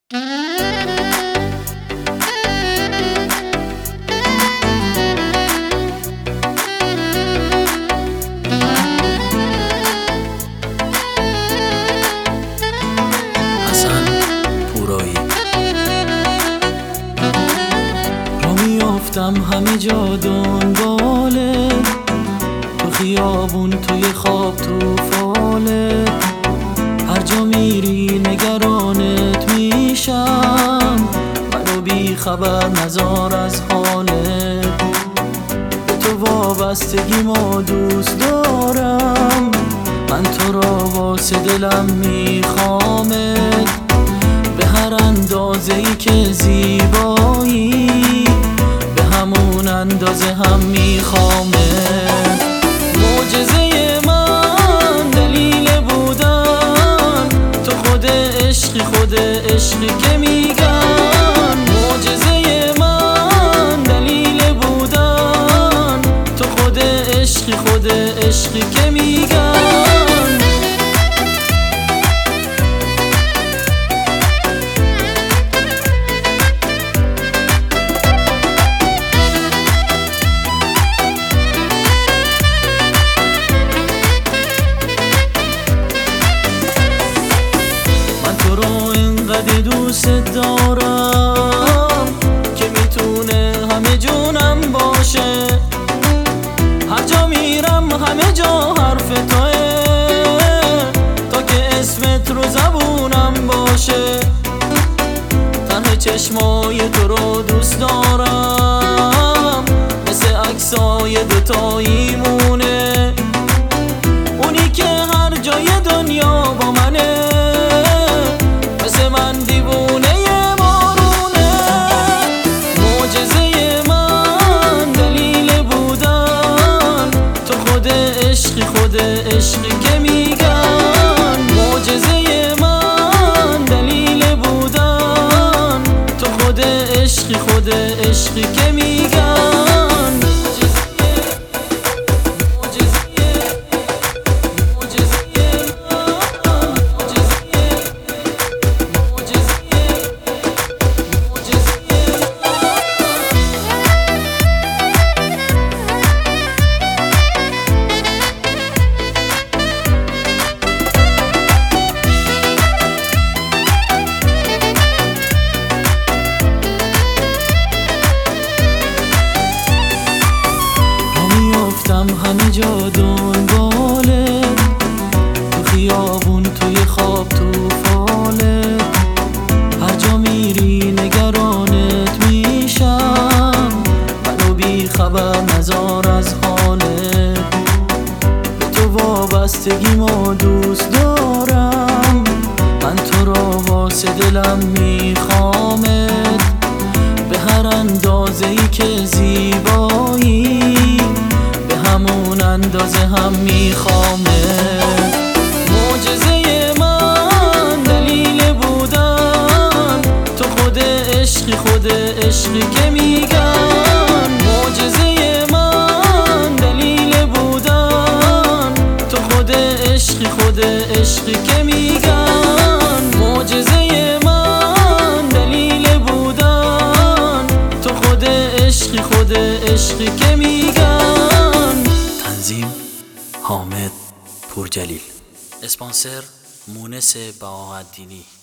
حسن پورایی. رو میافتم همه جا دنباله، تو خیابون، توی خواب، تو فاله، هر جا میری نگرانت میشم، منو بی خبر نذار از حالت. به تو وابستگی ما دوست دارم، من تو را واسه دلم میخوامت، به هر اندازه‌ای که زیبایی، به همون اندازه هم میخوامت. معجزه من، دلیل بودن تو، خود عشقی، خود عشقی که میگن. معجزه من، دلیل بودن تو، خود عشقی، خود عشقی که میگن. دوست دارم که میتونه همه جونم باشه، هر جا میرم همه جا حرف توه، تا که اسمت رو زبونم باشه. طرح چشمای تو رو دوست دارم، مثل عکسای دوتایی مونه، اونی که هر جای دنیا با منه، من دیوونه بارونه. معجزه من، دلیل بودن تو، خود عشقی، خود عشقی که میگن. معجزه من، دلیل بودن تو، خود عشقی، خود عشقی که میگن. همه جا دنباله، تو خیابون، توی خواب، تو فاله، هر جا میری نگرانت میشم، منو بی خبر نذار از حالت. به تو وابستگی ما دوست دارم، من تو را واسه دلم میخوامت، به هر اندازه‌ای که زیبایی، همون اندازه هم میخوامت. معجزه من، دلیل بودن تو، خود عشقی، خود عشقی که میگن. معجزه من، دلیل بودن تو، خود عشقی، خود عشقی که میگن. معجزه من، دلیل بودن تو، خود عشقی، خود عشقی که میگن. تنظیم حامد پورجلیل، اسپانسر مونس بهاءالدینی.